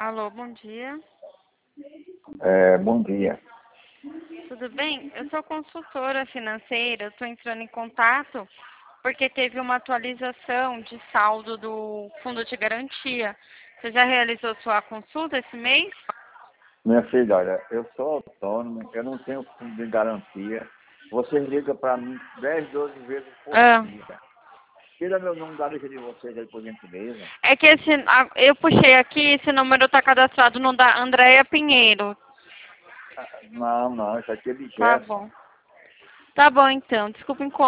Alô, bom dia. Bom dia. Tudo bem? Eu sou consultora financeira, estou entrando em contato porque teve uma atualização de saldo do fundo de garantia. Você já realizou sua consulta esse mês? Minha filha, olha, eu sou autônomo, eu não tenho fundo de garantia. Você liga para mim 10, 12 vezes por Ah, dia. Tira meu número da lista de vocês aí, por gentileza. é que eu puxei aqui, esse número está cadastrado no da Andréia Pinheiro. Não, isso aqui é de Tá Gerson. bom. Tá bom então, desculpa incomodar.